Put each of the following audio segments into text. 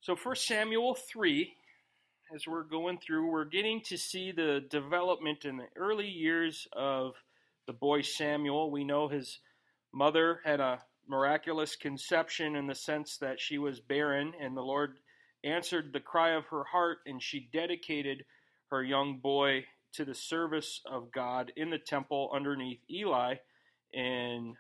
So 1 Samuel 3, as we're going through, we're getting to see the development in the early years of the boy Samuel. We know his mother had a miraculous conception in the sense that she was barren, and the Lord answered the cry of her heart, and she dedicated her young boy to the service of God in the temple underneath Eli and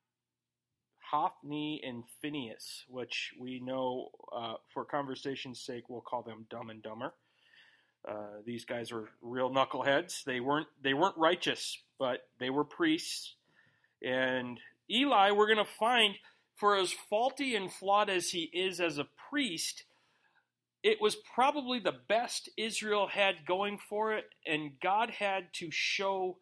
Hophni and Phinehas, which we know, for conversation's sake, we'll call them Dumb and Dumber. These guys were real knuckleheads. They weren't righteous, but they were priests. And Eli, we're going to find, for as faulty and flawed as he is as a priest, it was probably the best Israel had going for it, and God had to show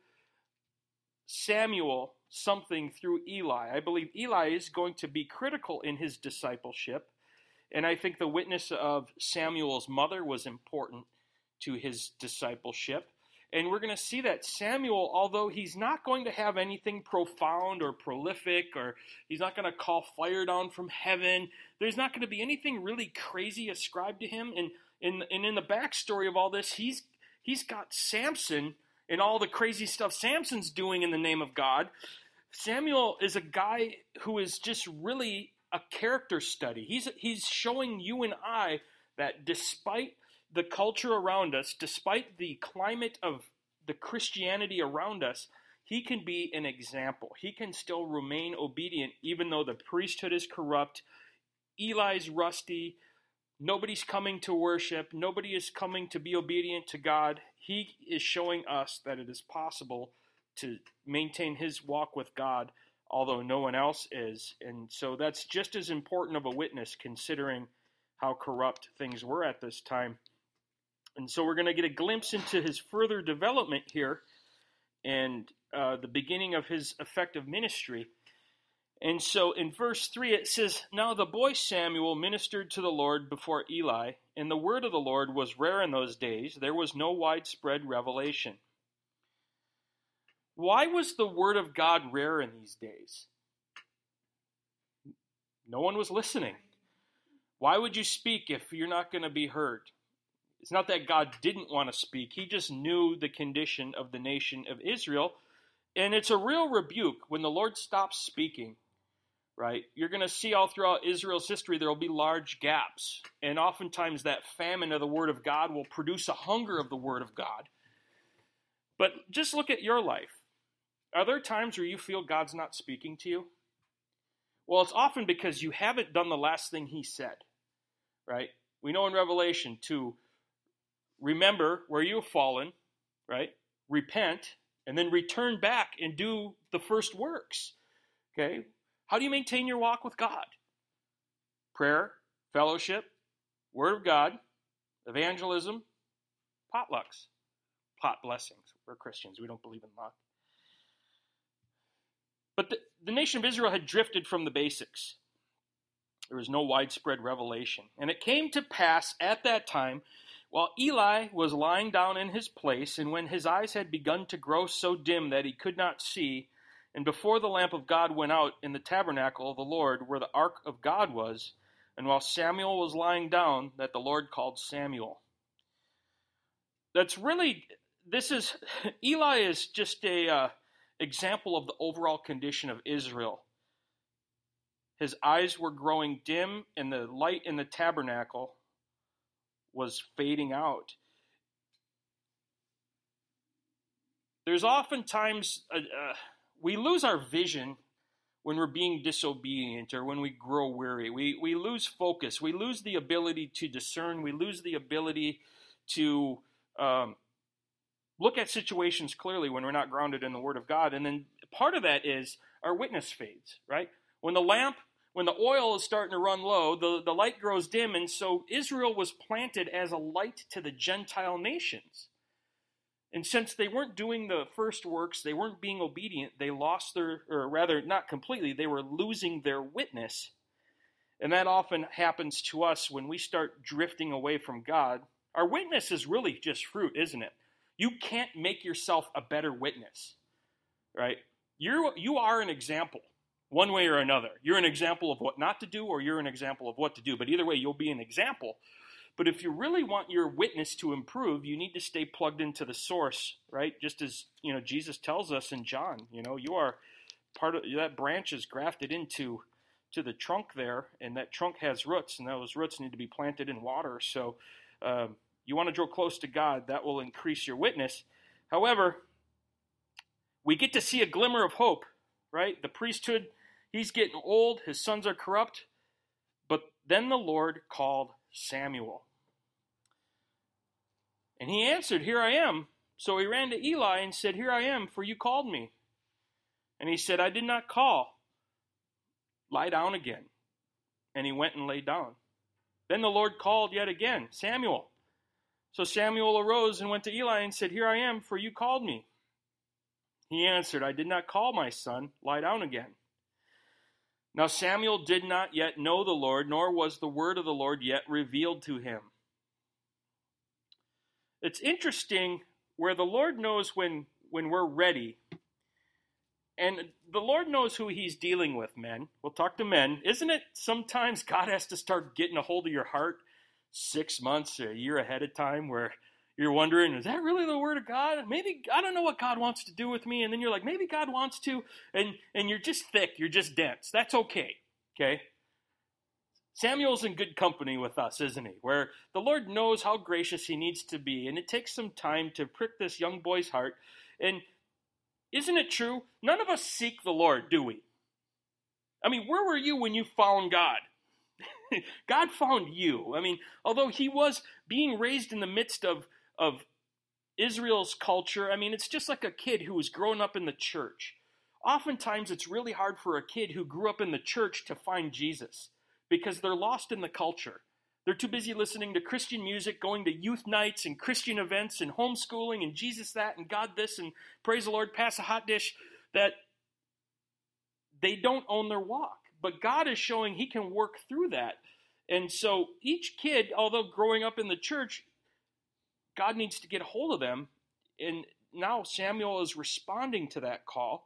Samuel something through Eli. I believe Eli is going to be critical in his discipleship, and I think the witness of Samuel's mother was important to his discipleship. And we're going to see that Samuel, although he's not going to have anything profound or prolific, or he's not going to call fire down from heaven, there's not going to be anything really crazy ascribed to him. And in the backstory of all this, he's got Samson and all the crazy stuff Samson's doing in the name of God. Samuel is a guy who is just really a character study. He's showing you and I that despite the culture around us, despite the climate of the Christianity around us, he can be an example. He can still remain obedient even though the priesthood is corrupt. Eli's rusty. Nobody's coming to worship. Nobody is coming to be obedient to God. He is showing us that it is possible to maintain his walk with God, although no one else is. And so that's just as important of a witness considering how corrupt things were at this time. And so we're going to get a glimpse into his further development here and the beginning of his effective ministry. And so in verse 3 it says, "Now the boy Samuel ministered to the Lord before Eli, and the word of the Lord was rare in those days. There was no widespread revelation." Why was the word of God rare in these days? No one was listening. Why would you speak if you're not going to be heard? It's not that God didn't want to speak. He just knew the condition of the nation of Israel. And it's a real rebuke when the Lord stops speaking, right? You're going to see all throughout Israel's history there will be large gaps. And oftentimes that famine of the word of God will produce a hunger of the word of God. But just look at your life. Are there times where you feel God's not speaking to you? Well, it's often because you haven't done the last thing he said, right? We know in Revelation to remember where you have fallen, right? Repent, and then return back and do the first works, okay? How do you maintain your walk with God? Prayer, fellowship, word of God, evangelism, potlucks, pot blessings. We're Christians. We don't believe in luck. But the nation of Israel had drifted from the basics. There was no widespread revelation. And it came to pass at that time, while Eli was lying down in his place, and when his eyes had begun to grow so dim that he could not see, and before the lamp of God went out in the tabernacle of the Lord, where the ark of God was, and while Samuel was lying down, that the Lord called Samuel. Eli is just a example of the overall condition of Israel. His eyes were growing dim, and the light in the tabernacle was fading out. There's oftentimes we lose our vision when we're being disobedient or when we grow weary. We lose focus. We lose the ability to discern. We lose the ability to look at situations clearly when we're not grounded in the Word of God. And then part of that is our witness fades, right? When the oil is starting to run low, the light grows dim, and so Israel was planted as a light to the Gentile nations. And since they weren't doing the first works, they weren't being obedient, they lost not completely, they were losing their witness. And that often happens to us when we start drifting away from God. Our witness is really just fruit, isn't it? You can't make yourself a better witness, right? You are an example. one way or another. You're an example of what not to do, or you're an example of what to do. But either way, you'll be an example. But if you really want your witness to improve, you need to stay plugged into the source, right? Just as, Jesus tells us in John, you are part of that branch is grafted into the trunk there, and that trunk has roots, and those roots need to be planted in water. So you want to draw close to God. That will increase your witness. However, we get to see a glimmer of hope, right? The priesthood, he's getting old. His sons are corrupt. But then the Lord called Samuel. And he answered, "Here I am." So he ran to Eli and said, "Here I am, for you called me." And he said, "I did not call. Lie down again." And he went and lay down. Then the Lord called yet again, "Samuel." So Samuel arose and went to Eli and said, "Here I am, for you called me." He answered, "I did not call, my son. Lie down again." Now Samuel did not yet know the Lord, nor was the word of the Lord yet revealed to him. It's interesting where the Lord knows when we're ready. And the Lord knows who he's dealing with, men. We'll talk to men. Isn't it sometimes God has to start getting a hold of your heart 6 months or a year ahead of time, where you're wondering, is that really the word of God? Maybe, I don't know what God wants to do with me. And then you're like, maybe God wants to. And you're just thick. You're just dense. That's okay. Okay? Samuel's in good company with us, isn't he? Where the Lord knows how gracious he needs to be. And it takes some time to prick this young boy's heart. And isn't it true? None of us seek the Lord, do we? I mean, where were you when you found God? God found you. I mean, although he was being raised in the midst of Israel's culture, I mean, it's just like a kid who was growing up in the church. Oftentimes, it's really hard for a kid who grew up in the church to find Jesus because they're lost in the culture. They're too busy listening to Christian music, going to youth nights and Christian events and homeschooling and Jesus that and God this and praise the Lord, pass a hot dish, that they don't own their walk. But God is showing he can work through that. And so each kid, although growing up in the church, God needs to get a hold of them. And now Samuel is responding to that call.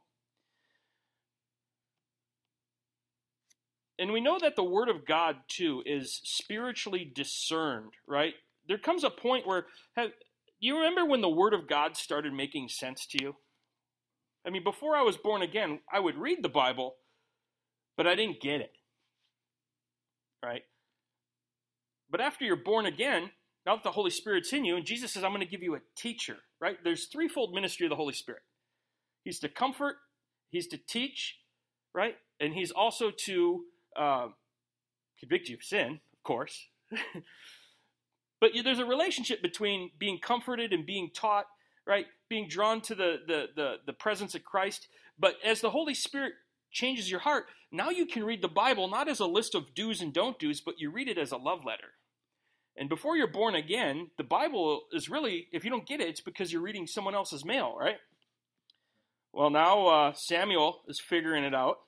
And we know that the word of God, too, is spiritually discerned, right? There comes a point where, you remember when the word of God started making sense to you? I mean, before I was born again, I would read the Bible, but I didn't get it, right? But after you're born again, now that the Holy Spirit's in you, and Jesus says, I'm going to give you a teacher, right? There's threefold ministry of the Holy Spirit. He's to comfort, he's to teach, right? And he's also to convict you of sin, of course. But there's a relationship between being comforted and being taught, right? Being drawn to the presence of Christ. But as the Holy Spirit changes your heart, now you can read the Bible not as a list of do's and don't do's, but you read it as a love letter. And before you're born again, the Bible is really, if you don't get it, it's because you're reading someone else's mail, right? Well, now Samuel is figuring it out.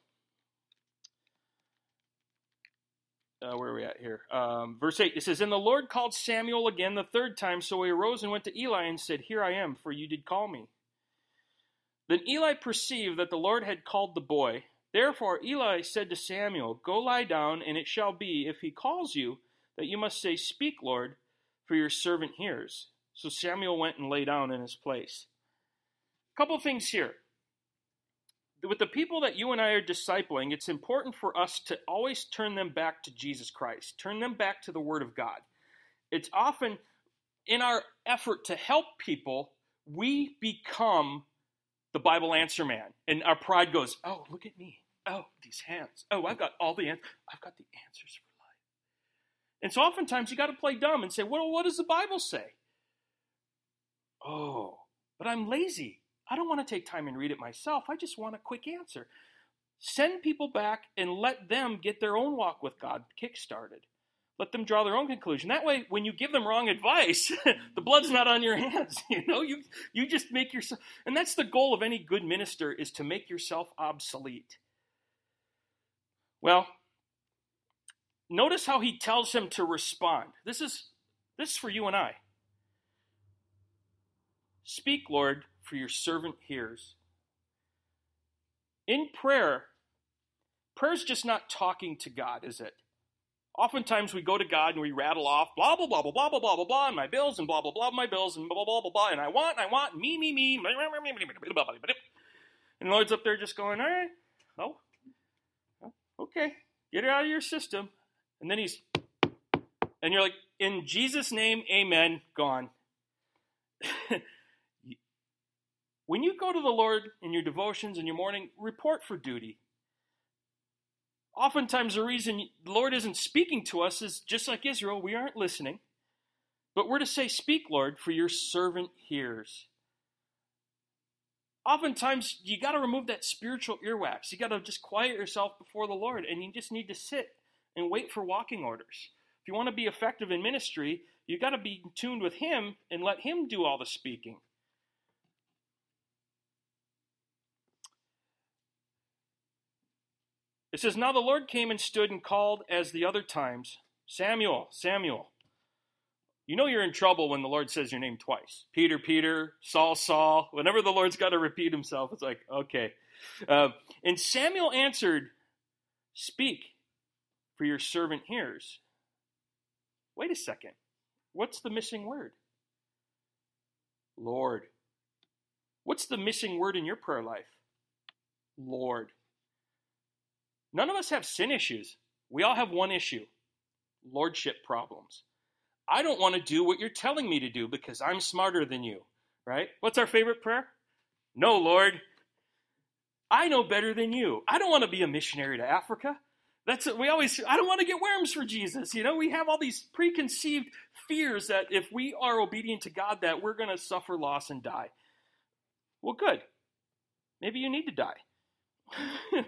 Where are we at here? Verse 8, it says, And the Lord called Samuel again the third time, so he arose and went to Eli and said, Here I am, for you did call me. Then Eli perceived that the Lord had called the boy. Therefore Eli said to Samuel, Go lie down, and it shall be, if he calls you, that you must say, Speak, Lord, for your servant hears. So Samuel went and lay down in his place. A couple things here. With the people that you and I are discipling, it's important for us to always turn them back to Jesus Christ. Turn them back to the Word of God. It's often in our effort to help people, we become the Bible answer man. And our pride goes, oh, look at me. Oh, these hands. Oh, I've got all the answers. I've got the answers for life. And so oftentimes you got to play dumb and say, well, what does the Bible say? Oh, but I'm lazy. I don't want to take time and read it myself. I just want a quick answer. Send people back and let them get their own walk with God kick-started. Let them draw their own conclusion. That way, when you give them wrong advice, the blood's not on your hands. You just make yourself, and that's the goal of any good minister, is to make yourself obsolete. Well, notice how he tells him to respond. This is for you and I. Speak, Lord, for your servant hears. In prayer, Prayer's just not talking to God, is it? Oftentimes we go to God and we rattle off blah, blah, blah, blah, blah, blah, blah, blah, blah, and my bills and blah, blah, blah, my bills and blah, blah, blah, blah, and I want, me, and the Lord's up there just going, all right, oh, okay, get it out of your system. And then and you're like, in Jesus' name, amen, gone. When you go to the Lord in your devotions in your morning, report for duty. Oftentimes the reason the Lord isn't speaking to us is just like Israel, we aren't listening. But we're to say, speak, Lord, for your servant hears. Oftentimes you got to remove that spiritual earwax. You got to just quiet yourself before the Lord, and you just need to sit and wait for walking orders. If you want to be effective in ministry, you got to be tuned with Him and let Him do all the speaking. It says, now the Lord came and stood and called as the other times, Samuel, Samuel. You know you're in trouble when the Lord says your name twice. Peter, Peter, Saul, Saul. Whenever the Lord's got to repeat himself, it's like, okay. And Samuel answered, speak, for your servant hears. Wait a second. What's the missing word? Lord. What's the missing word in your prayer life? Lord. None of us have sin issues. We all have one issue, lordship problems. I don't want to do what you're telling me to do because I'm smarter than you, right? What's our favorite prayer? No, Lord, I know better than you. I don't want to be a missionary to Africa. I don't want to get worms for Jesus. You know, we have all these preconceived fears that if we are obedient to God, that we're going to suffer loss and die. Well, good. Maybe you need to die.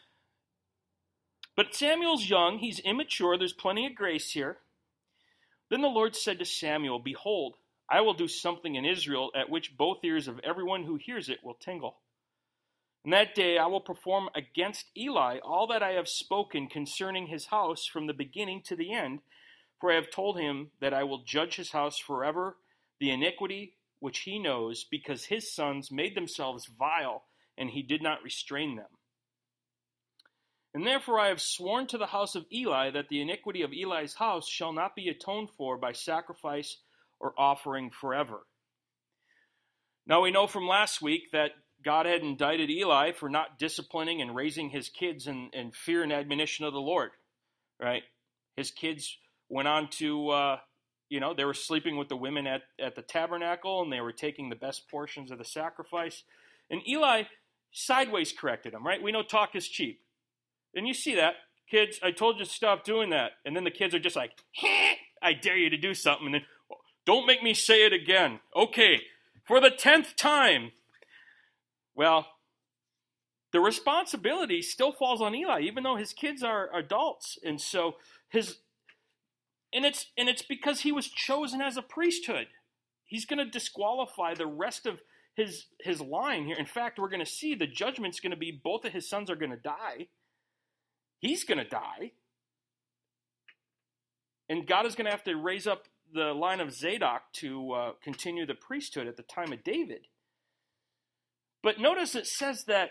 But Samuel's young, he's immature, there's plenty of grace here. Then the Lord said to Samuel, behold, I will do something in Israel at which both ears of everyone who hears it will tingle. And that day I will perform against Eli all that I have spoken concerning his house from the beginning to the end, for I have told him that I will judge his house forever, the iniquity which he knows, because his sons made themselves vile, and he did not restrain them. And therefore I have sworn to the house of Eli that the iniquity of Eli's house shall not be atoned for by sacrifice or offering forever. Now we know from last week that God had indicted Eli for not disciplining and raising his kids in fear and admonition of the Lord, right? His kids went on to, they were sleeping with the women at the tabernacle, and they were taking the best portions of the sacrifice. And Eli sideways corrected him, right? We know talk is cheap. And you see that. Kids, I told you to stop doing that. And then the kids are just like, I dare you to do something. And then, don't make me say it again. Okay, for the 10th time. Well, the responsibility still falls on Eli, even though his kids are adults. And so it's because he was chosen as a priesthood. He's going to disqualify the rest of his line here. In fact, we're going to see the judgment's going to be both of his sons are going to die. He's going to die. And God is going to have to raise up the line of Zadok to continue the priesthood at the time of David. But notice it says that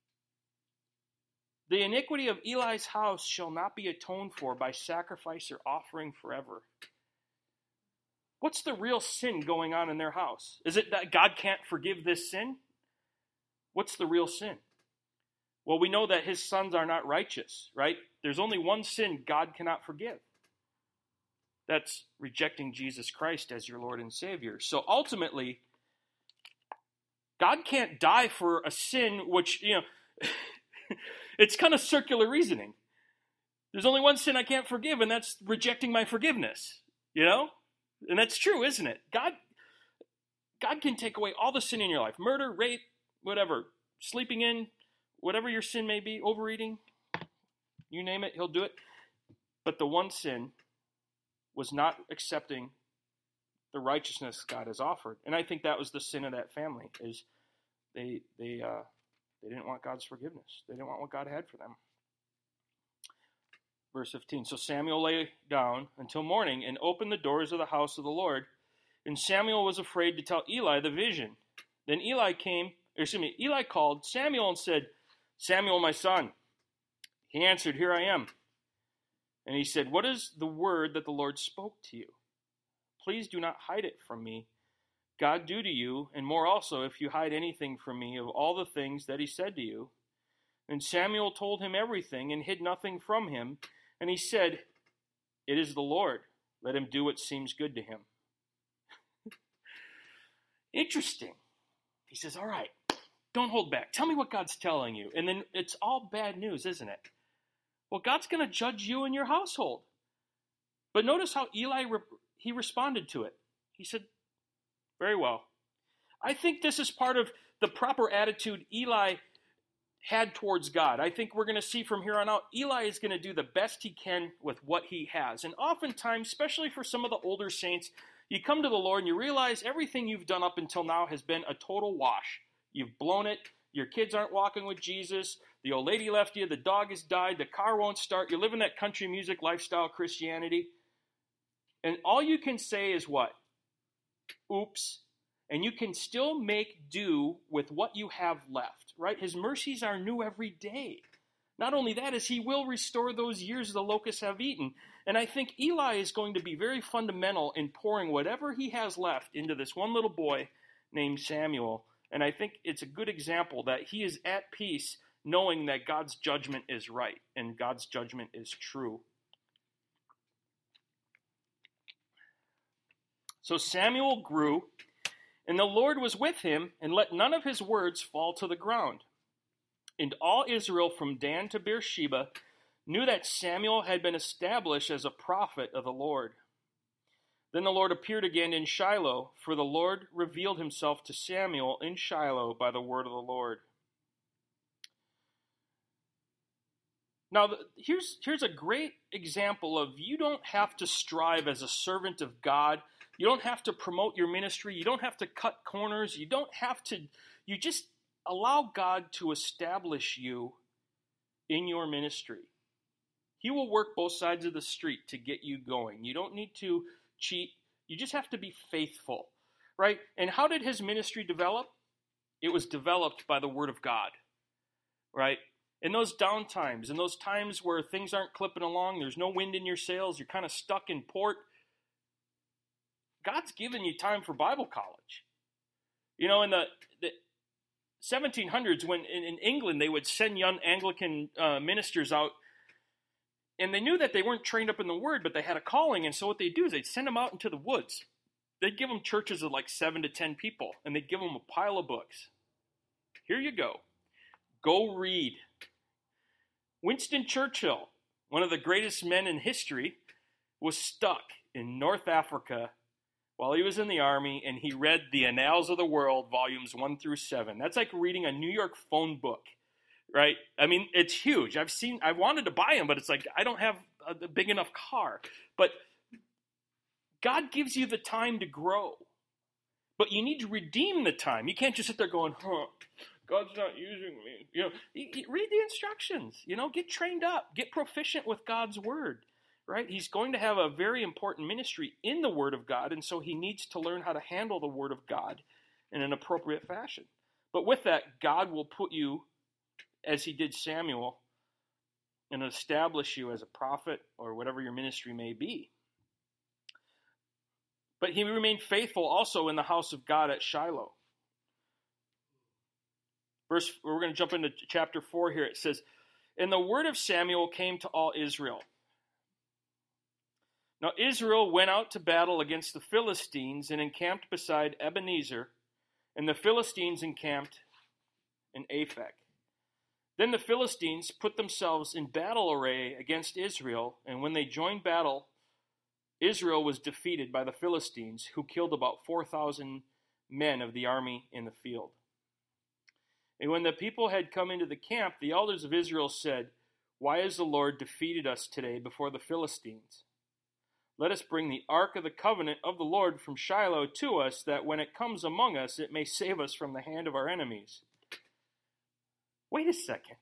the iniquity of Eli's house shall not be atoned for by sacrifice or offering forever. What's the real sin going on in their house? Is it that God can't forgive this sin? What's the real sin? Well, we know that his sons are not righteous, right? There's only one sin God cannot forgive. That's rejecting Jesus Christ as your Lord and Savior. So ultimately, God can't die for a sin which, it's kind of circular reasoning. There's only one sin I can't forgive, and that's rejecting my forgiveness, And that's true, isn't it? God can take away all the sin in your life. Murder, rape, whatever, sleeping in, whatever your sin may be, overeating, you name it, he'll do it. But the one sin was not accepting the righteousness God has offered. And I think that was the sin of that family, is they didn't want God's forgiveness. They didn't want what God had for them. Verse 15, so Samuel lay down until morning and opened the doors of the house of the Lord. And Samuel was afraid to tell Eli the vision. Then Eli called Samuel and said, Samuel, my son. He answered, Here I am. And he said, What is the word that the Lord spoke to you? Please do not hide it from me. God do to you, and more also, if you hide anything from me of all the things that he said to you. And Samuel told him everything and hid nothing from him. And he said, It is the Lord. Let him do what seems good to him. Interesting. He says, all right, don't hold back. Tell me what God's telling you. And then it's all bad news, isn't it? Well, God's going to judge you and your household. But notice how Eli, he responded to it. He said, very well. I think this is part of the proper attitude Eli had towards God. I think we're going to see from here on out, Eli is going to do the best he can with what he has. And oftentimes, especially for some of the older saints, you come to the Lord and you realize everything you've done up until now has been a total wash. You've blown it. Your kids aren't walking with Jesus. The old lady left you. The dog has died. The car won't start. You live in that country music lifestyle Christianity. And all you can say is what? Oops. And you can still make do with what you have left, right? His mercies are new every day. Not only that, is he will restore those years the locusts have eaten. And I think Eli is going to be very fundamental in pouring whatever he has left into this one little boy named Samuel. And I think it's a good example that he is at peace knowing that God's judgment is right and God's judgment is true. So Samuel grew, and the Lord was with him, and let none of his words fall to the ground. And all Israel from Dan to Beersheba knew that Samuel had been established as a prophet of the Lord. Then the Lord appeared again in Shiloh, for the Lord revealed himself to Samuel in Shiloh by the word of the Lord. Now, here's a great example of you don't have to strive as a servant of God. You don't have to promote your ministry. You don't have to cut corners. You just allow God to establish you in your ministry. He will work both sides of the street to get you going. You don't need to cheat. You just have to be faithful, right? And how did his ministry develop? It was developed by the word of God, right? In those down times, in those times where things aren't clipping along, there's no wind in your sails, you're kind of stuck in port, God's given you time for Bible college. You know, in the 1700s, when in England they would send young Anglican ministers out, and they knew that they weren't trained up in the Word, but they had a calling, and so what they'd do is they'd send them out into the woods. They'd give them churches of like 7 to 10 people, and they'd give them a pile of books. Here you go. Go read. Winston Churchill, one of the greatest men in history, was stuck in North Africa while he was in the army, and he read the Annals of the World, volumes 1 through 7. That's like reading a New York phone book, right? I mean, it's huge. I wanted to buy them, but it's like, I don't have a big enough car. But God gives you the time to grow. But you need to redeem the time. You can't just sit there going, God's not using me. You know, read the instructions. You know, get trained up. Get proficient with God's word. Right? He's going to have a very important ministry in the Word of God, and so he needs to learn how to handle the Word of God in an appropriate fashion. But with that, God will put you, as he did Samuel, and establish you as a prophet or whatever your ministry may be. But he remained faithful also in the house of God at Shiloh. We're going to jump into chapter 4 here. It says, And the word of Samuel came to all Israel. Now Israel went out to battle against the Philistines and encamped beside Ebenezer, and the Philistines encamped in Aphek. Then the Philistines put themselves in battle array against Israel, and when they joined battle, Israel was defeated by the Philistines, who killed about 4,000 men of the army in the field. And when the people had come into the camp, the elders of Israel said, Why has the Lord defeated us today before the Philistines? Let us bring the ark of the covenant of the Lord from Shiloh to us, that when it comes among us, it may save us from the hand of our enemies. Wait a second.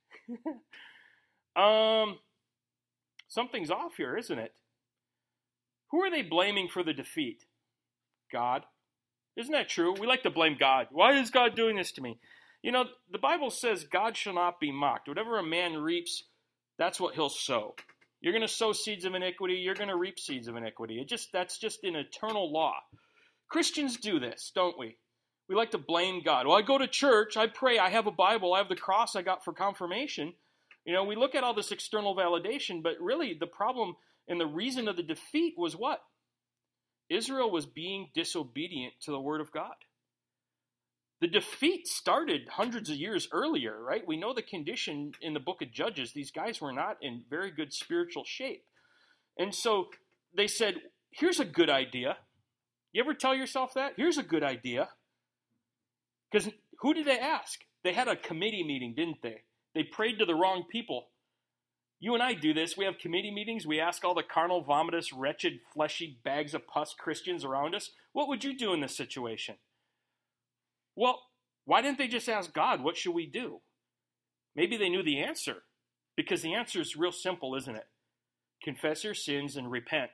Something's off here, isn't it? Who are they blaming for the defeat? God. Isn't that true? We like to blame God. Why is God doing this to me? You know, the Bible says God shall not be mocked. Whatever a man reaps, that's what he'll sow. You're going to sow seeds of iniquity, you're going to reap seeds of iniquity. That's just an eternal law. Christians do this, don't we? We like to blame God. Well, I go to church, I pray, I have a Bible, I have the cross I got for confirmation. We look at all this external validation, but really the problem and the reason of the defeat was what? Israel was being disobedient to the word of God. The defeat started hundreds of years earlier, right? We know the condition in the book of Judges. These guys were not in very good spiritual shape. And so they said, here's a good idea. You ever tell yourself that? Here's a good idea. Because who did they ask? They had a committee meeting, didn't they? They prayed to the wrong people. You and I do this. We have committee meetings. We ask all the carnal, vomitous, wretched, fleshy bags of pus Christians around us, what would you do in this situation? Well, why didn't they just ask God, what should we do? Maybe they knew the answer, because the answer is real simple, isn't it? Confess your sins and repent.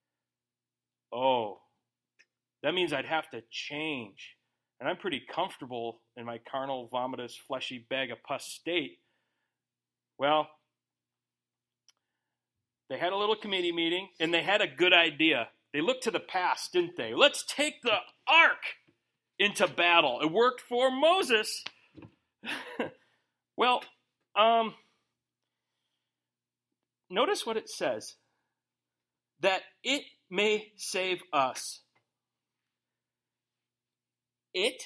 Oh, that means I'd have to change. And I'm pretty comfortable in my carnal, vomitous, fleshy bag of pus state. Well, they had a little committee meeting, and they had a good idea. They looked to the past, didn't they? Let's take the ark into battle. It worked for Moses. Well, notice what it says. That it may save us. It?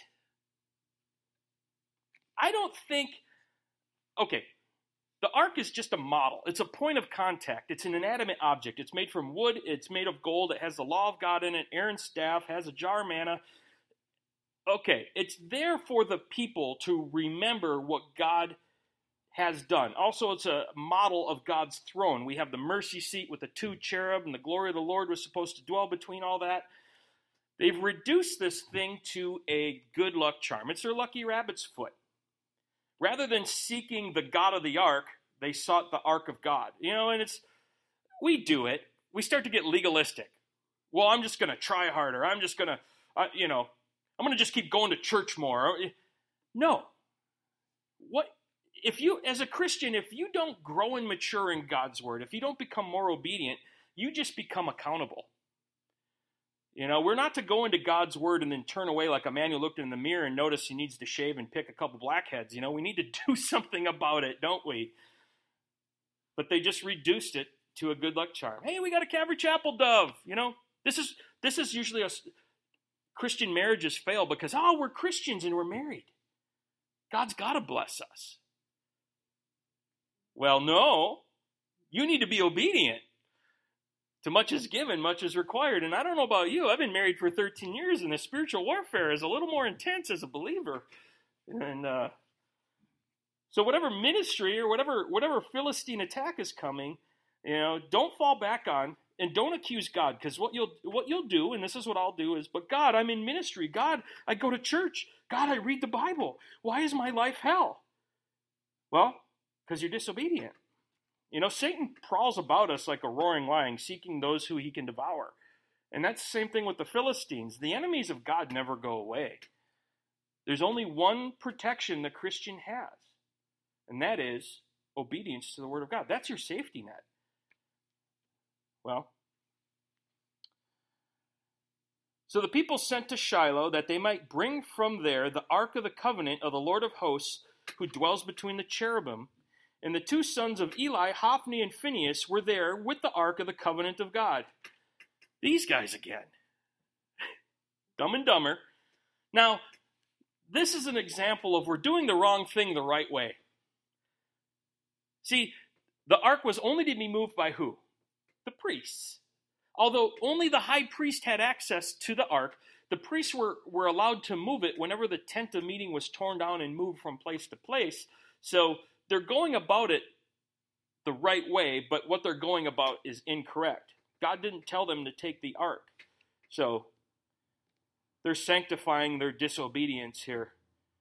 I don't think... Okay, the ark is just a model. It's a point of contact. It's an inanimate object. It's made from wood. It's made of gold. It has the law of God in it. Aaron's staff has a jar of manna. Okay, it's there for the people to remember what God has done. Also, it's a model of God's throne. We have the mercy seat with the two cherub, and the glory of the Lord was supposed to dwell between all that. They've reduced this thing to a good luck charm. It's their lucky rabbit's foot. Rather than seeking the God of the ark, they sought the ark of God. And we do it. We start to get legalistic. Well, I'm just going to try harder. I'm just going to, I'm going to just keep going to church more. No. As a Christian, if you don't grow and mature in God's word, if you don't become more obedient, you just become accountable. We're not to go into God's word and then turn away like a man who looked in the mirror and noticed he needs to shave and pick a couple blackheads. We need to do something about it, don't we? But they just reduced it to a good luck charm. Hey, we got a Calvary Chapel dove. This is usually Christian marriages fail because, we're Christians and we're married. God's got to bless us. Well, no. You need to be obedient. To much is given, much is required. And I don't know about you. I've been married for 13 years, and the spiritual warfare is a little more intense as a believer. And so whatever ministry or whatever Philistine attack is coming, don't fall back on and don't accuse God. Because what you'll do, and this is what I'll do, is, but God, I'm in ministry. God, I go to church. God, I read the Bible. Why is my life hell? Well, because you're disobedient. Satan prowls about us like a roaring lion, seeking those who he can devour. And that's the same thing with the Philistines. The enemies of God never go away. There's only one protection the Christian has, and that is obedience to the word of God. That's your safety net. Well, so the people sent to Shiloh that they might bring from there the ark of the covenant of the Lord of hosts, who dwells between the cherubim. And the two sons of Eli, Hophni and Phinehas, were there with the ark of the covenant of God. These guys again. Dumb and Dumber. Now, this is an example of we're doing the wrong thing the right way. See, the ark was only to be moved by who? The priests. Although only the high priest had access to the ark, the priests were allowed to move it whenever the tent of meeting was torn down and moved from place to place. So they're going about it the right way, but what they're going about is incorrect. God didn't tell them to take the ark. So they're sanctifying their disobedience here.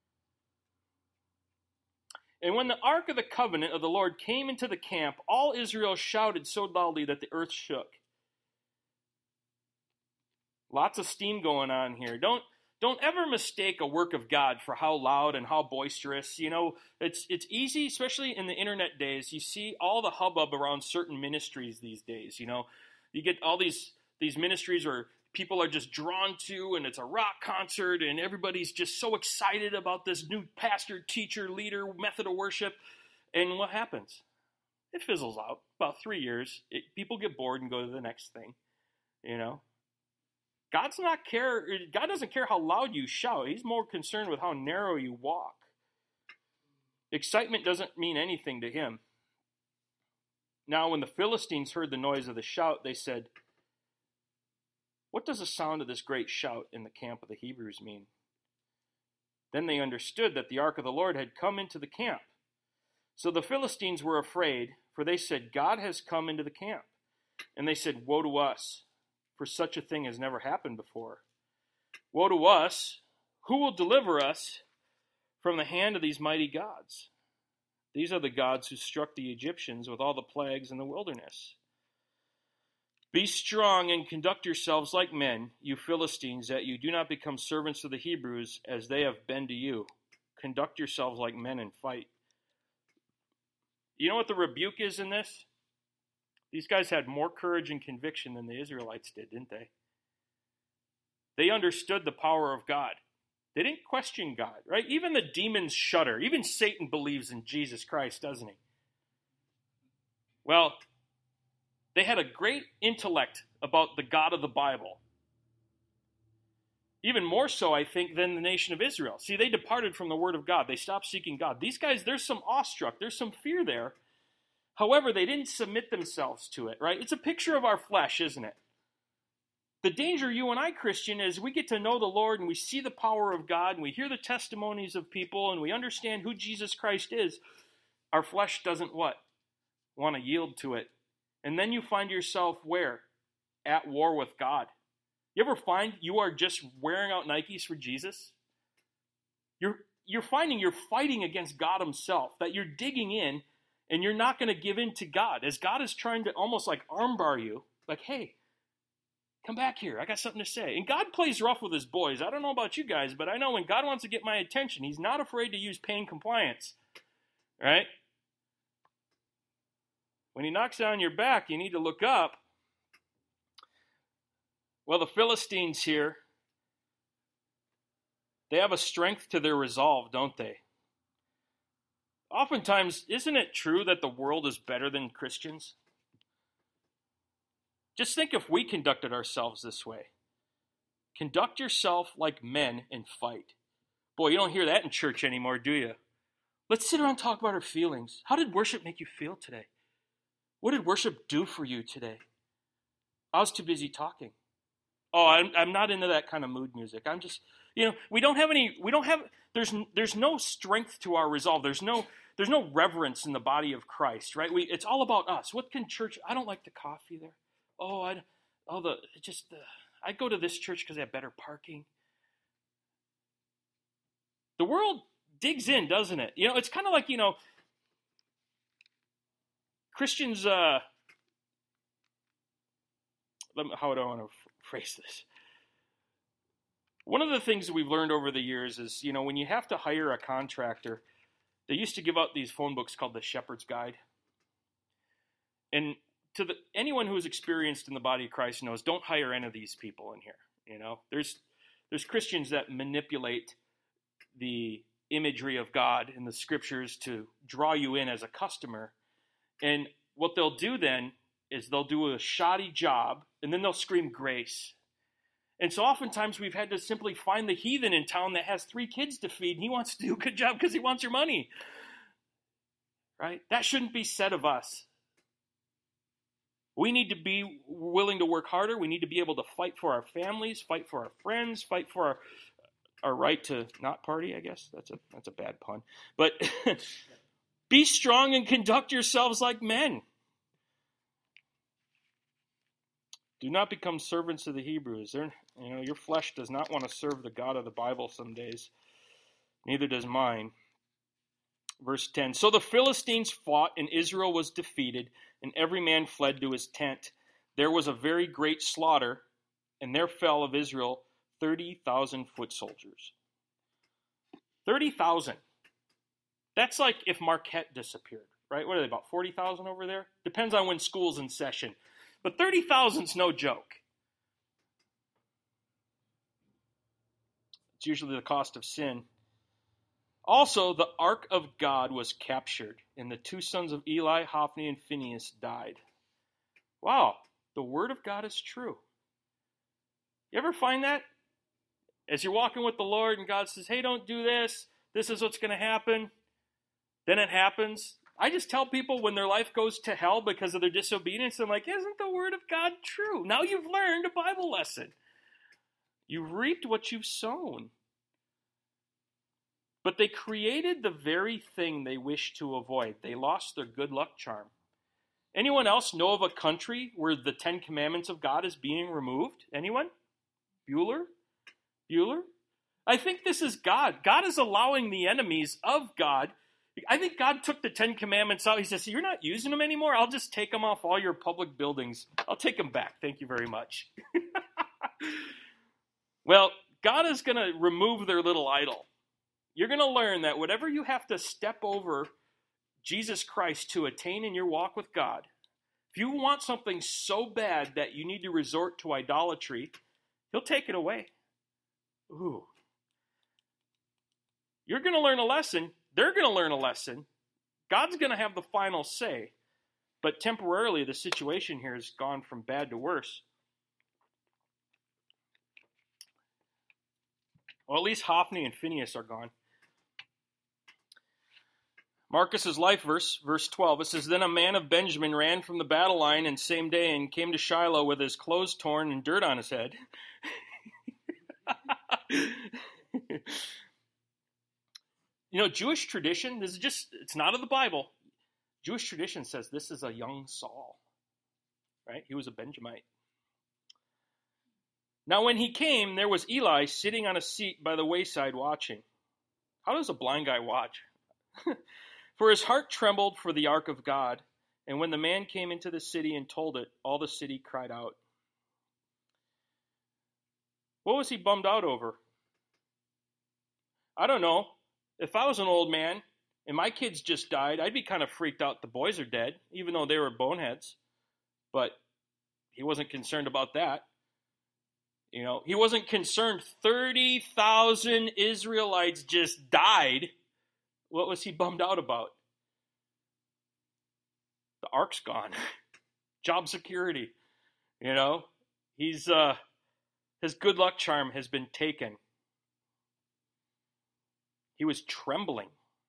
And when the ark of the covenant of the Lord came into the camp, all Israel shouted so loudly that the earth shook. Lots of steam going on here. Don't Don't ever mistake a work of God for how loud and how boisterous. It's easy, especially in the internet days. You see all the hubbub around certain ministries these days. You get all these ministries where people are just drawn to, and it's a rock concert, and everybody's just so excited about this new pastor, teacher, leader, method of worship. And what happens? It fizzles out. About 3 years, people get bored and go to the next thing. God doesn't care how loud you shout. He's more concerned with how narrow you walk. Excitement doesn't mean anything to him. Now, when the Philistines heard the noise of the shout, they said, "What does the sound of this great shout in the camp of the Hebrews mean?" Then they understood that the ark of the Lord had come into the camp. So the Philistines were afraid, for they said, "God has come into the camp." And they said, "Woe to us, for such a thing has never happened before. Woe to us, who will deliver us from the hand of these mighty gods? These are the gods who struck the Egyptians with all the plagues in the wilderness. Be strong and conduct yourselves like men, you Philistines, that you do not become servants of the Hebrews as they have been to you. Conduct yourselves like men and fight." You know what the rebuke is in this? These guys had more courage and conviction than the Israelites did, didn't they? They understood the power of God. They didn't question God, right? Even the demons shudder. Even Satan believes in Jesus Christ, doesn't he? Well, they had a great intellect about the God of the Bible. Even more so, I think, than the nation of Israel. See, they departed from the Word of God. They stopped seeking God. These guys, there's some awestruck. There's some fear there. However, they didn't submit themselves to it, right? It's a picture of our flesh, isn't it? The danger, you and I, Christian, is we get to know the Lord and we see the power of God and we hear the testimonies of people and we understand who Jesus Christ is. Our flesh doesn't what? Want to yield to it. And then you find yourself where? At war with God. You ever find you are just wearing out Nikes for Jesus? You're finding you're fighting against God himself, that you're digging in and you're not going to give in to God. As God is trying to almost like armbar you, like, hey, come back here. I got something to say. And God plays rough with his boys. I don't know about you guys, but I know when God wants to get my attention, he's not afraid to use pain compliance. Right? When he knocks down your back, you need to look up. Well, the Philistines here, they have a strength to their resolve, don't they? Oftentimes, isn't it true that the world is better than Christians? Just think if we conducted ourselves this way. Conduct yourself like men and fight. Boy, you don't hear that in church anymore, do you? Let's sit around and talk about our feelings. How did worship make you feel today? What did worship do for you today? I was too busy talking. Oh, I'm not into that kind of mood music. I'm just, there's no strength to our resolve. There's no reverence in the body of Christ, right? It's all about us. What can church, I don't like the coffee there. I go to this church because they have better parking. The world digs in, doesn't it? It's kind of like, Christians, how do I want to phrase this? One of the things that we've learned over the years is, when you have to hire a contractor, they used to give out these phone books called the Shepherd's Guide. And anyone who is experienced in the body of Christ knows, don't hire any of these people in here. There's Christians that manipulate the imagery of God in the scriptures to draw you in as a customer. And what they'll do then is they'll do a shoddy job, and then they'll scream grace. And so oftentimes we've had to simply find the heathen in town that has 3 kids to feed, and he wants to do a good job because he wants your money. Right? That shouldn't be said of us. We need to be willing to work harder. We need to be able to fight for our families, fight for our friends, fight for our right to not party, I guess. That's a bad pun. But be strong and conduct yourselves like men. Do not become servants of the Hebrews. Your flesh does not want to serve the God of the Bible some days. Neither does mine. Verse 10, so the Philistines fought, and Israel was defeated, and every man fled to his tent. There was a very great slaughter, and there fell of Israel 30,000 foot soldiers. 30,000. That's like if Marquette disappeared, right? What are they, about 40,000 over there? Depends on when school's in session. But 30,000's no joke. It's usually the cost of sin. Also, the ark of God was captured, and the two sons of Eli, Hophni and Phinehas, died. Wow, the word of God is true. You ever find that? As you're walking with the Lord and God says, hey, don't do this. This is what's going to happen. Then it happens. I just tell people when their life goes to hell because of their disobedience, I'm like, isn't the word of God true? Now you've learned a Bible lesson. You've reaped what you've sown. But they created the very thing they wished to avoid. They lost their good luck charm. Anyone else know of a country where the 10 Commandments of God is being removed? Anyone? Bueller? I think this is God. God is allowing the enemies of God. I think God took the 10 Commandments out. He says, you're not using them anymore? I'll just take them off all your public buildings. I'll take them back. Thank you very much. Well, God is going to remove their little idol. You're going to learn that whatever you have to step over Jesus Christ to attain in your walk with God, if you want something so bad that you need to resort to idolatry, He'll take it away. Ooh. You're going to learn a lesson. They're going to learn a lesson. God's going to have the final say. But temporarily, the situation here has gone from bad to worse. Well, at least Hophni and Phinehas are gone. Marcus's life verse 12, it says, Then a man of Benjamin ran from the battle line and same day and came to Shiloh with his clothes torn and dirt on his head. You know, Jewish tradition, this is just, it's not in the Bible. Jewish tradition says this is a young Saul, right? He was a Benjamite. Now when he came, there was Eli sitting on a seat by the wayside watching. How does a blind guy watch? For his heart trembled for the ark of God. And when the man came into the city and told it, all the city cried out. What was he bummed out over? I don't know. If I was an old man and my kids just died, I'd be kind of freaked out the boys are dead, even though they were boneheads. But he wasn't concerned about that. You know, he wasn't concerned 30,000 Israelites just died. What was he bummed out about? The ark's gone. Job security. You know, his good luck charm has been taken. He was trembling.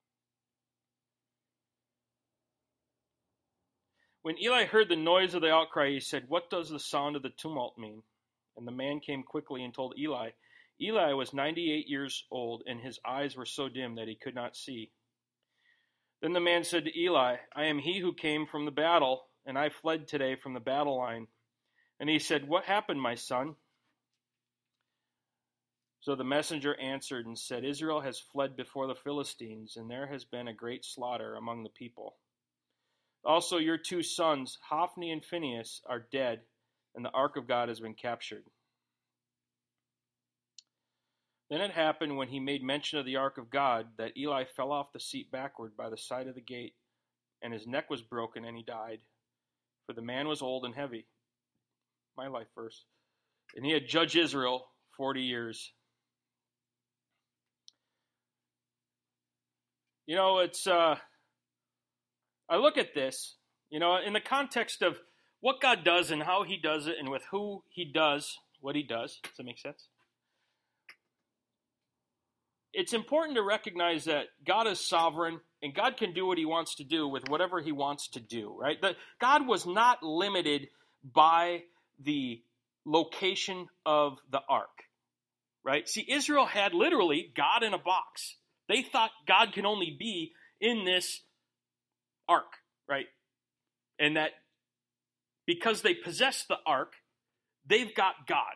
When Eli heard the noise of the outcry, he said, What does the sound of the tumult mean? And the man came quickly and told Eli. Eli was 98 years old, and his eyes were so dim that he could not see. Then the man said to Eli, I am he who came from the battle, and I fled today from the battle line. And he said, What happened, my son? So the messenger answered and said, Israel has fled before the Philistines, and there has been a great slaughter among the people. Also your two sons, Hophni and Phinehas, are dead, and the ark of God has been captured. Then it happened when he made mention of the ark of God that Eli fell off the seat backward by the side of the gate, and his neck was broken, and he died. For the man was old and heavy. My life verse. And he had judged Israel 40 years. You know, it's, I look at this, you know, in the context of what God does and how he does it and with who he does what he does. Does that make sense? It's important to recognize that God is sovereign and God can do what he wants to do with whatever he wants to do, right? That God was not limited by the location of the ark, right? See, Israel had literally God in a box. They thought God can only be in this ark, right? And that because they possess the ark, they've got God.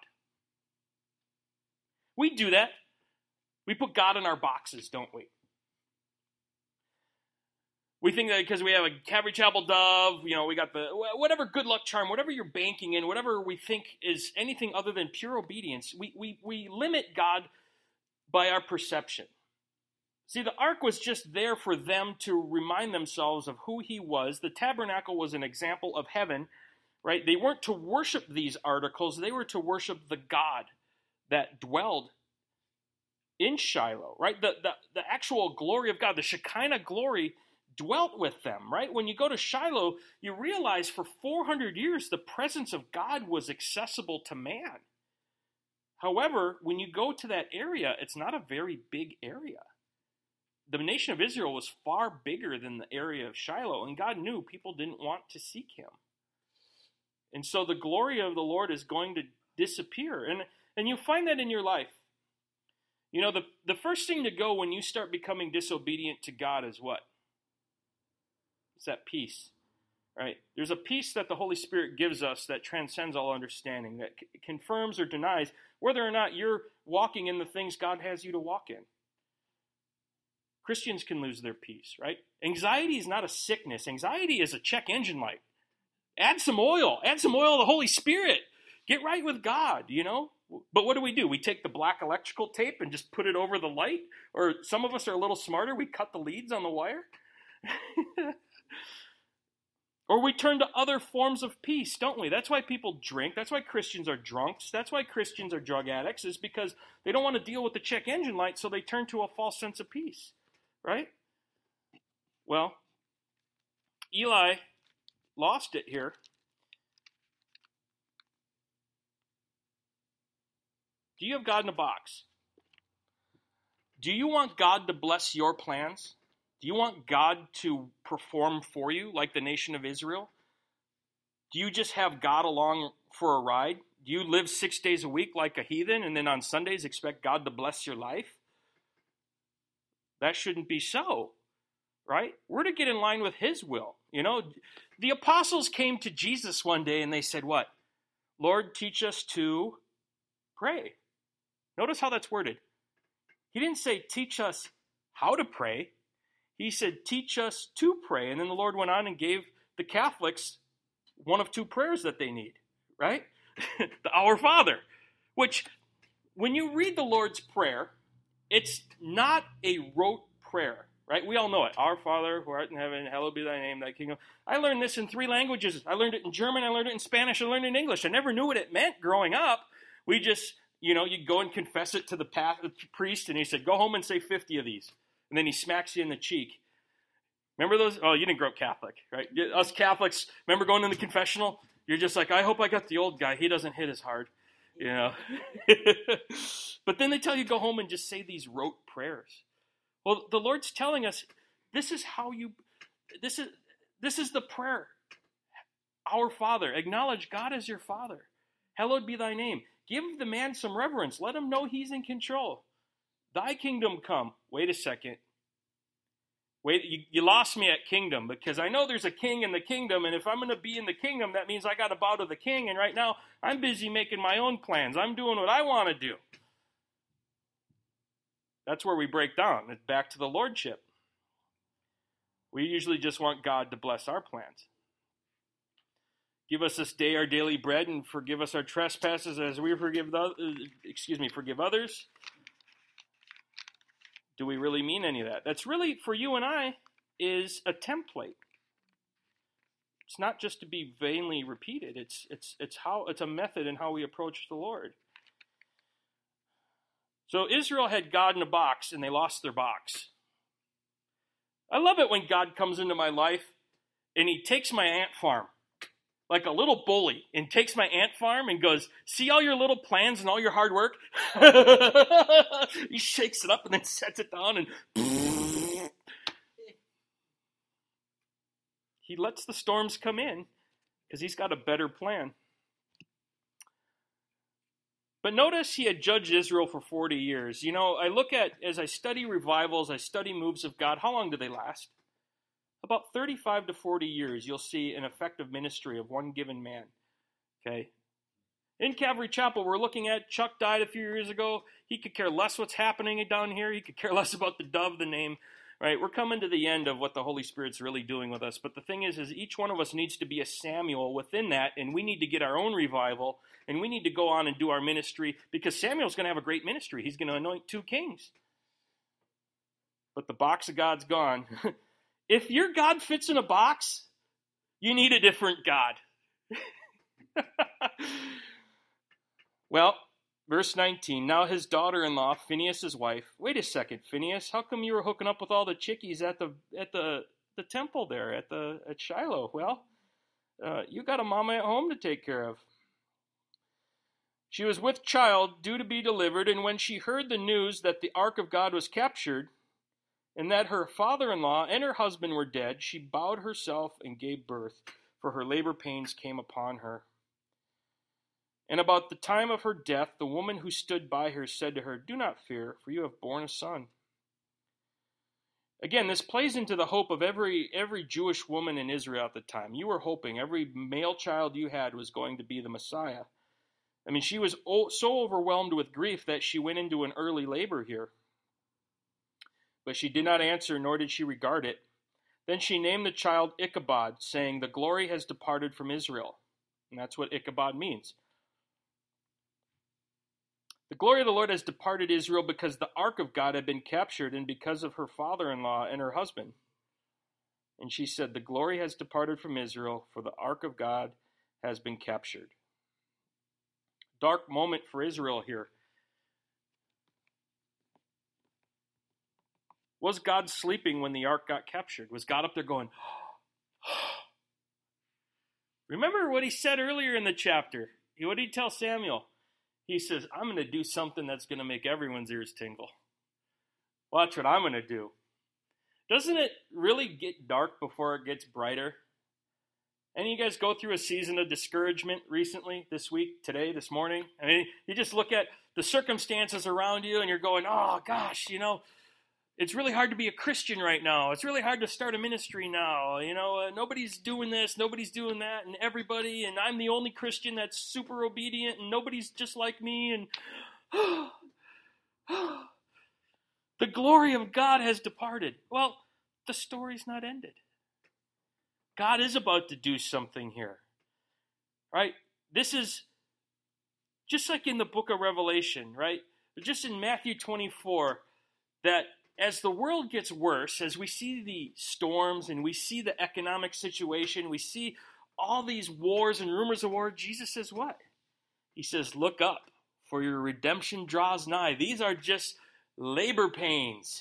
We do that. We put God in our boxes, don't we? We think that because we have a Calvary Chapel dove, we got the whatever good luck charm, whatever you're banking in, whatever we think is anything other than pure obedience, we limit God by our perception. See, the ark was just there for them to remind themselves of who he was. The tabernacle was an example of heaven, right? They weren't to worship these articles. They were to worship the God that dwelled in Shiloh, right? The actual glory of God, the Shekinah glory dwelt with them, right? When you go to Shiloh, you realize for 400 years the presence of God was accessible to man. However, when you go to that area, it's not a very big area. The nation of Israel was far bigger than the area of Shiloh, and God knew people didn't want to seek him. And so the glory of the Lord is going to disappear. And you find that in your life. The first thing to go when you start becoming disobedient to God is what? It's that peace, right? There's a peace that the Holy Spirit gives us that transcends all understanding, that confirms or denies whether or not you're walking in the things God has you to walk in. Christians can lose their peace, right? Anxiety is not a sickness. Anxiety is a check engine light. Add some oil of the Holy Spirit. Get right with God, But what do? We take the black electrical tape and just put it over the light? Or some of us are a little smarter. We cut the leads on the wire. Or we turn to other forms of peace, don't we? That's why people drink. That's why Christians are drunks. That's why Christians are drug addicts, is because they don't want to deal with the check engine light, so they turn to a false sense of peace. Right? Well, Eli lost it here. Do you have God in a box? Do you want God to bless your plans? Do you want God to perform for you like the nation of Israel? Do you just have God along for a ride? Do you live 6 days a week like a heathen and then on Sundays expect God to bless your life? That shouldn't be so, right? We're to get in line with his will. The apostles came to Jesus one day and they said, what? Lord, teach us to pray. Notice how that's worded. He didn't say, teach us how to pray. He said, teach us to pray. And then the Lord went on and gave the Catholics one of two prayers that they need, right? The Our Father, which when you read the Lord's Prayer, it's not a rote prayer, right? We all know it. Our Father, who art in heaven, hallowed be thy name, thy kingdom. I learned this in 3 languages. I learned it in German, I learned it in Spanish, I learned it in English. I never knew what it meant growing up. We just, you'd go and confess it to the priest, and he said, go home and say 50 of these. And then he smacks you in the cheek. Remember those? Oh, you didn't grow up Catholic, right? Us Catholics, remember going in the confessional? You're just like, I hope I got the old guy. He doesn't hit as hard. But then they tell you go home and just say these rote prayers. Well, the Lord's telling us this is the prayer. Our Father. Acknowledge God as your Father. Hallowed be thy name. Give the man some reverence. Let him know he's in control. Thy kingdom come. Wait a second. Wait, you lost me at kingdom, because I know there's a king in the kingdom, and if I'm going to be in the kingdom, that means I got to bow to the king, and right now I'm busy making my own plans. I'm doing what I want to do. That's where we break down. It's back to the lordship. We usually just want God to bless our plans. Give us this day our daily bread, and forgive us our trespasses as we forgive others. Do we really mean any of that? That's really, for you and I, is a template. It's not just to be vainly repeated. It's a method in how we approach the Lord. So Israel had God in a box, and they lost their box. I love it when God comes into my life, and he takes my ant farm, like a little bully, and takes my ant farm and goes, see all your little plans and all your hard work? He shakes it up and then sets it down, and he lets the storms come in because he's got a better plan. But notice he had judged Israel for 40 years. I look at, as I study revivals, I study moves of God, how long do they last? About 35 to 40 years, you'll see an effective ministry of one given man. Okay? In Calvary Chapel, we're looking at, Chuck died a few years ago. He could care less what's happening down here. He could care less about the dove, the name. right? We're coming to the end of what the Holy Spirit's really doing with us. But the thing is each one of us needs to be a Samuel within that, and we need to get our own revival, and we need to go on and do our ministry, because Samuel's going to have a great ministry. He's going to anoint 2 kings. But the box of God's gone. If your God fits in a box, you need a different God. Well, verse 19, now his daughter-in-law, Phinehas' wife. Wait a second, Phinehas, how come you were hooking up with all the chickies at the temple there, at Shiloh? Well, you got a mama at home to take care of. She was with child, due to be delivered, and when she heard the news that the ark of God was captured, and that her father-in-law and her husband were dead, she bowed herself and gave birth, for her labor pains came upon her. And about the time of her death, the woman who stood by her said to her, do not fear, for you have borne a son. Again, this plays into the hope of every Jewish woman in Israel at the time. You were hoping every male child you had was going to be the Messiah. I mean, she was so overwhelmed with grief that she went into an early labor here. But she did not answer, nor did she regard it. Then she named the child Ichabod, saying, the glory has departed from Israel. And that's what Ichabod means. The glory of the Lord has departed Israel because the ark of God had been captured, and because of her father-in-law and her husband. And she said, the glory has departed from Israel, for the ark of God has been captured. Dark moment for Israel here. Was God sleeping when the ark got captured? Was God up there going, remember what he said earlier in the chapter? What did he tell Samuel? He says, I'm going to do something that's going to make everyone's ears tingle. Watch what I'm going to do. Doesn't it really get dark before it gets brighter? Any of you guys go through a season of discouragement recently, this week, today, this morning? I mean, you just look at the circumstances around you and you're going, oh gosh, it's really hard to be a Christian right now. It's really hard to start a ministry now. Nobody's doing this, nobody's doing that, and everybody, and I'm the only Christian that's super obedient, and nobody's just like me, and the glory of God has departed. Well, the story's not ended. God is about to do something here, right? This is just like in the book of Revelation, right? Just in Matthew 24, that as the world gets worse, as we see the storms and we see the economic situation, we see all these wars and rumors of war, Jesus says what? He says, look up, for your redemption draws nigh. These are just labor pains.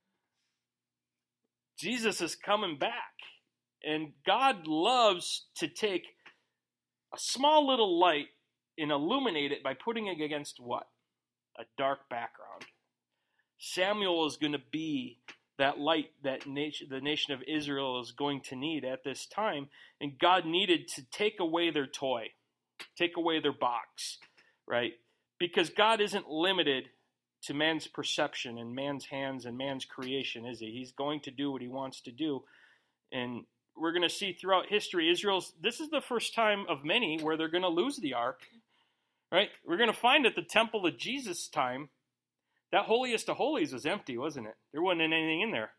Jesus is coming back. And God loves to take a small little light and illuminate it by putting it against what? A dark background. Samuel is going to be that light that the nation of Israel is going to need at this time. And God needed to take away their toy, take away their box, right? Because God isn't limited to man's perception and man's hands and man's creation, is he? He's going to do what he wants to do. And we're going to see throughout history, this is the first time of many where they're going to lose the ark, right? We're going to find at the temple of Jesus' time, that holiest of holies was empty, wasn't it? There wasn't anything in there.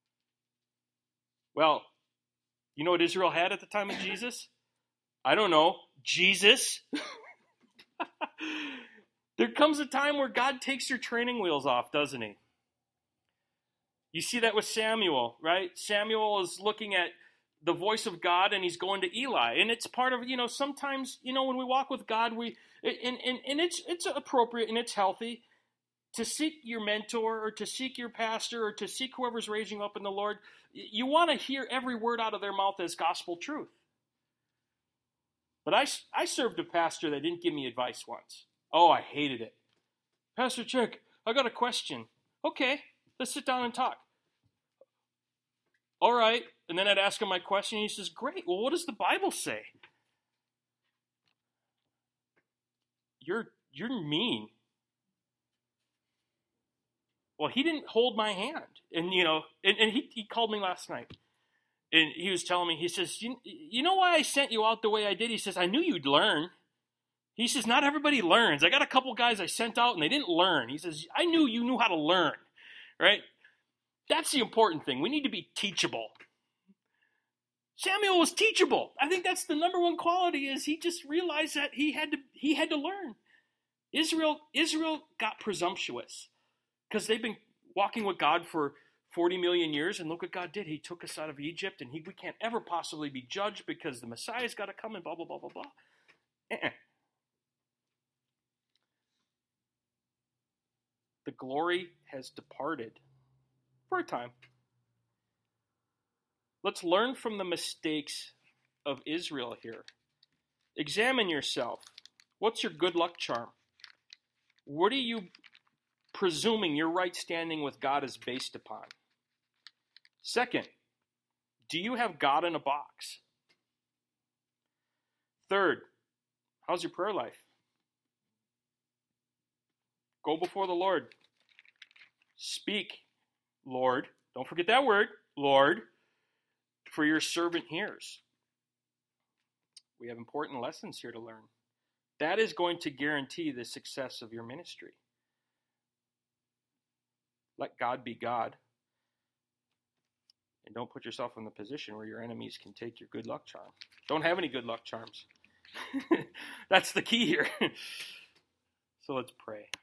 Well, you know what Israel had at the time of Jesus? I don't know. Jesus. There comes a time where God takes your training wheels off, doesn't he? You see that with Samuel, right? Samuel is looking at the voice of God and he's going to Eli. And it's part of, sometimes, when we walk with God, it's appropriate and it's healthy to seek your mentor or to seek your pastor or to seek whoever's raising up in the Lord. You want to hear every word out of their mouth as gospel truth. But I served a pastor that didn't give me advice once. Oh, I hated it. Pastor Chuck, I got a question. Okay, let's sit down and talk. All right. And then I'd ask him my question. And he says, great. Well, what does the Bible say? You're mean. Well, he didn't hold my hand. And, he called me last night. And he was telling me, he says, you know why I sent you out the way I did? He says, I knew you'd learn. He says, not everybody learns. I got a couple guys I sent out and they didn't learn. He says, I knew you knew how to learn, right? That's the important thing. We need to be teachable. Samuel was teachable. I think that's the number one quality, is he just realized that he had to learn. Israel got presumptuous because they've been walking with God for 40 million years, and look what God did. He took us out of Egypt, and we can't ever possibly be judged because the Messiah's got to come and blah, blah, blah, blah, blah. The glory has departed for a time. Let's learn from the mistakes of Israel here. Examine yourself. What's your good luck charm? What are you presuming your right standing with God is based upon? Second, do you have God in a box? Third, how's your prayer life? Go before the Lord. Speak, Lord. Don't forget that word, Lord, for your servant hears. We have important lessons here to learn. That is going to guarantee the success of your ministry. Let God be God. And don't put yourself in the position where your enemies can take your good luck charm. Don't have any good luck charms. That's the key here. So let's pray.